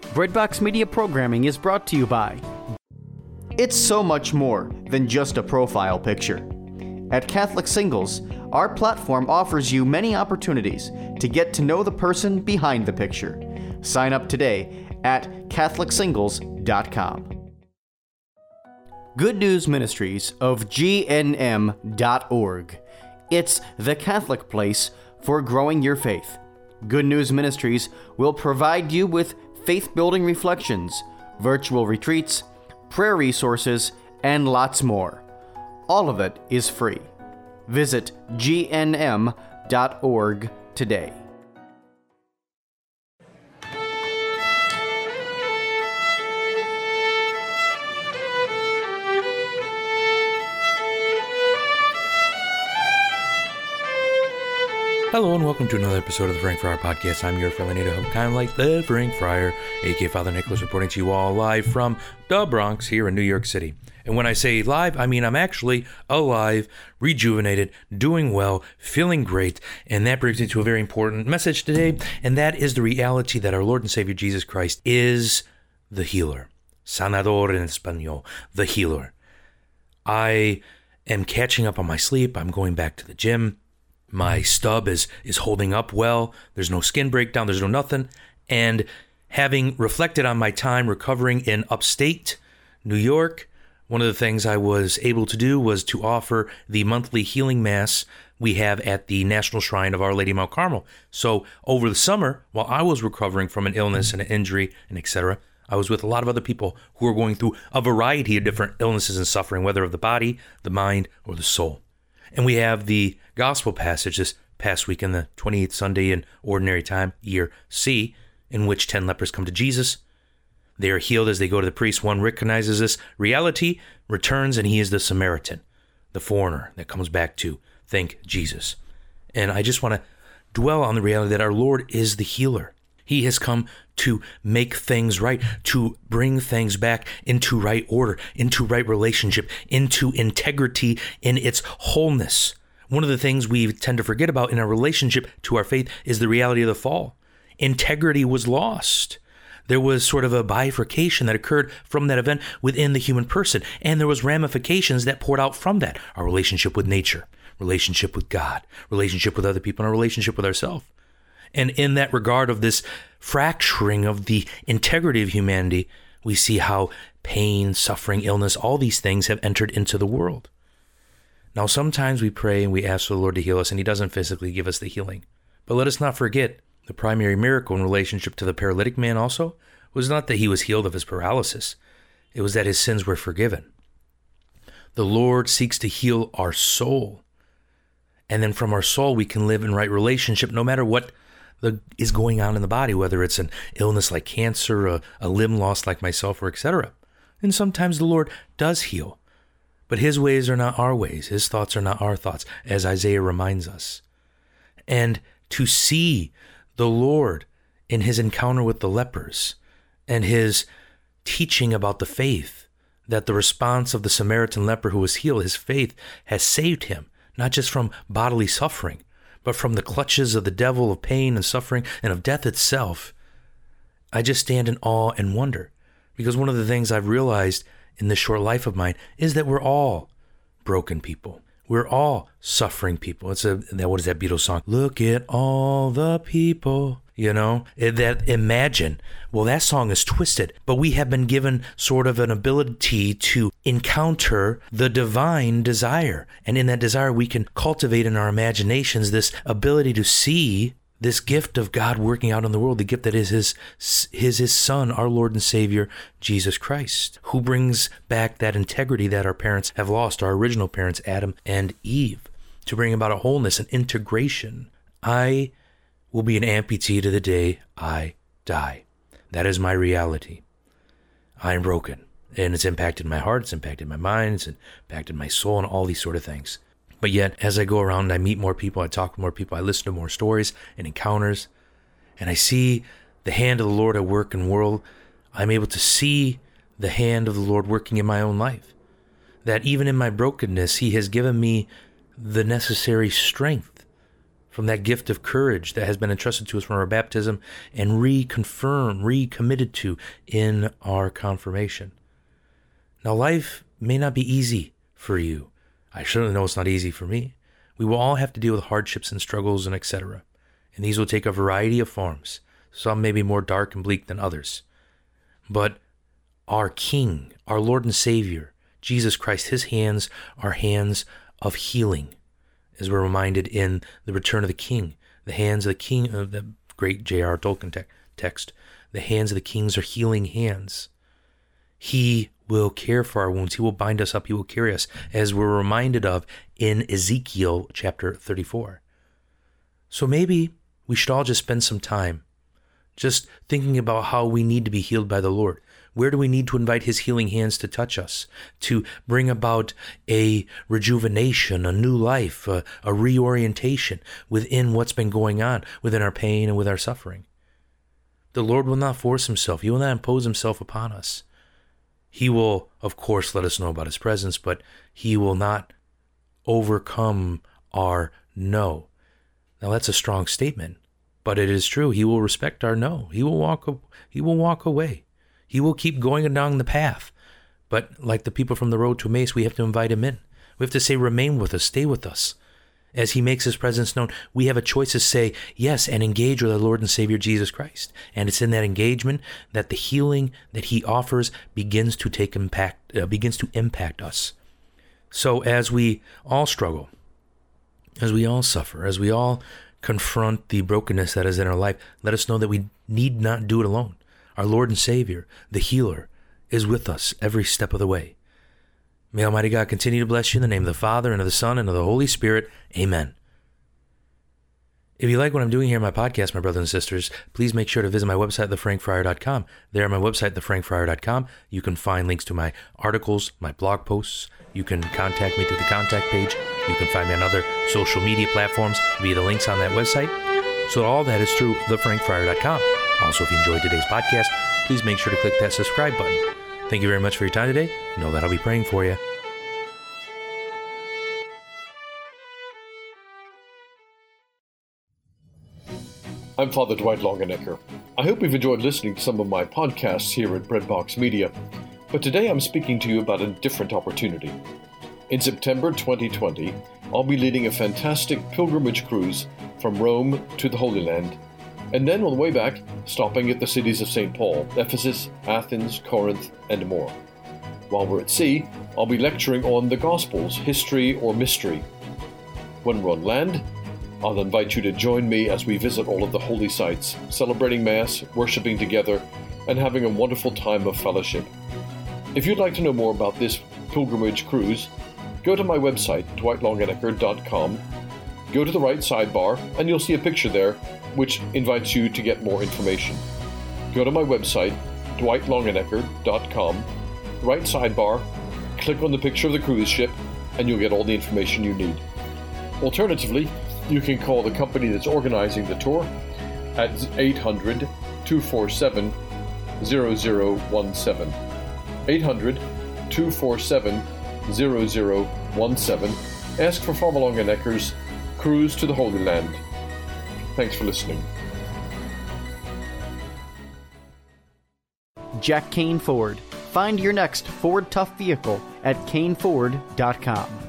Breadbox Media programming is brought to you by... It's so much more than just a profile picture. At Catholic Singles, our platform offers you many opportunities to get to know the person behind the picture. Sign up today at CatholicSingles.com. Good News Ministries of GNM.org. It's the Catholic place for growing your faith. Good News Ministries will provide you with faith-building reflections, virtual retreats, prayer resources, and lots more. All of it is free. Visit GNM.org today. Hello and welcome to another episode of the Frank Friar Podcast. I'm your friendly native hope, kind of like the Frank Friar, aka Father Nicholas, reporting to you all live from the Bronx here in New York City. And when I say live, I mean I'm actually alive, rejuvenated, doing well, feeling great. And that brings me to a very important message today, and that is the reality that our Lord and Savior Jesus Christ is the healer. Sanador in Espanol, the healer. I am catching up on my sleep. I'm going back to the gym. My stub is holding up well. There's no skin breakdown. There's no nothing. And having reflected on my time recovering in upstate New York, one of the things I was able to do was to offer the monthly healing mass we have at the National Shrine of Our Lady of Mount Carmel. So over the summer, while I was recovering from an illness and an injury and etc., I was with a lot of other people who were going through a variety of different illnesses and suffering, whether of the body, the mind, or the soul. And we have the gospel passage this past weekend, the 28th Sunday in Ordinary Time, year C, in which 10 lepers come to Jesus. They are healed as they go to the priest. One recognizes this reality, returns, and he is the Samaritan, the foreigner that comes back to thank Jesus. And I just want to dwell on the reality that our Lord is the healer. He has come to make things right, to bring things back into right order, into right relationship, into integrity in its wholeness. One of the things we tend to forget about in our relationship to our faith is the reality of the fall. Integrity was lost. There was sort of a bifurcation that occurred from that event within the human person, and there was ramifications that poured out from that. Our relationship with nature, relationship with God, relationship with other people, and our relationship with ourselves. And in that regard of this fracturing of the integrity of humanity, we see how pain, suffering, illness, all these things have entered into the world. Now, sometimes we pray and we ask for the Lord to heal us, and he doesn't physically give us the healing. But let us not forget the primary miracle in relationship to the paralytic man also was not that he was healed of his paralysis. It was that his sins were forgiven. The Lord seeks to heal our soul. And then from our soul, we can live in right relationship no matter what is going on in the body, whether it's an illness like cancer, a limb loss like myself, or etc. And sometimes the Lord does heal, but his ways are not our ways. His thoughts are not our thoughts, as Isaiah reminds us. And to see the Lord in his encounter with the lepers and his teaching about the faith, that the response of the Samaritan leper who was healed, his faith has saved him, not just from bodily suffering, but from the clutches of the devil, of pain and suffering, and of death itself. I just stand in awe and wonder, because one of the things I've realized in this short life of mine is that we're all broken people. We're all suffering people. What is that Beatles song? Look at all the people, that imagine. Well, that song is twisted, but we have been given sort of an ability to encounter the divine desire. And in that desire, we can cultivate in our imaginations this ability to see this gift of God working out in the world, the gift that is his Son, our Lord and Savior, Jesus Christ, who brings back that integrity that our parents have lost, our original parents, Adam and Eve, to bring about a wholeness and integration. I will be an amputee to the day I die. That is my reality. I am broken, and it's impacted my heart, it's impacted my mind, it's impacted my soul, and all these sort of things. But yet, as I go around, I meet more people, I talk to more people, I listen to more stories and encounters, and I see the hand of the Lord at work in the world. I'm able to see the hand of the Lord working in my own life. That even in my brokenness, he has given me the necessary strength from that gift of courage that has been entrusted to us from our baptism and recommitted to in our confirmation. Now, life may not be easy for you. I certainly know it's not easy for me. We will all have to deal with hardships and struggles and etc. And these will take a variety of forms. Some may be more dark and bleak than others. But our King, our Lord and Savior, Jesus Christ, his hands are hands of healing. As we're reminded in The Return of the King, the hands of the King, of the great J.R. Tolkien text, the hands of the kings are healing hands. He will care for our wounds. He will bind us up. He will carry us, as we're reminded of in Ezekiel chapter 34. So maybe we should all just spend some time just thinking about how we need to be healed by the Lord. Where do we need to invite his healing hands to touch us, to bring about a rejuvenation, a new life, a reorientation within what's been going on, within our pain and with our suffering? The Lord will not force himself. He will not impose himself upon us. He will, of course, let us know about his presence, but he will not overcome our no. Now, that's a strong statement, but it is true. He will respect our no. He will walk away. He will keep going down the path. But like the people from the road to Emmaus, we have to invite him in. We have to say, remain with us, stay with us. As he makes his presence known, we have a choice to say yes and engage with our Lord and Savior Jesus Christ. And it's in that engagement that the healing that he offers begins to impact us. So as we all struggle, as we all suffer, as we all confront the brokenness that is in our life, let us know that we need not do it alone. Our Lord and Savior, the healer, is with us every step of the way. May Almighty God continue to bless you in the name of the Father, and of the Son, and of the Holy Spirit. Amen. If you like what I'm doing here in my podcast, my brothers and sisters, please make sure to visit my website, thefrankfriar.com. There on my website, thefrankfriar.com, you can find links to my articles, my blog posts. You can contact me through the contact page. You can find me on other social media platforms via the links on that website. So all that is through thefrankfriar.com. Also, if you enjoyed today's podcast, please make sure to click that subscribe button. Thank you very much for your time today. Know that I'll be praying for you. I'm Father Dwight Longenecker. I hope you've enjoyed listening to some of my podcasts here at Breadbox Media, but today I'm speaking to you about a different opportunity. In September 2020, I'll be leading a fantastic pilgrimage cruise from Rome to the Holy Land, and then on the way back, stopping at the cities of St. Paul, Ephesus, Athens, Corinth, and more. While we're at sea, I'll be lecturing on the Gospels, history or mystery. When we're on land, I'll invite you to join me as we visit all of the holy sites, celebrating Mass, worshiping together, and having a wonderful time of fellowship. If you'd like to know more about this pilgrimage cruise, go to my website, dwightlongenecker.com, go to the right sidebar, and you'll see a picture there which invites you to get more information. Go to my website, dwightlongenecker.com, right sidebar, click on the picture of the cruise ship, and you'll get all the information you need. Alternatively, you can call the company that's organizing the tour at 800-247-0017. 800-247-0017. Ask for Father Longenecker's Cruise to the Holy Land. Thanks for listening. Jack Kane Ford. Find your next Ford Tough vehicle at kaneford.com.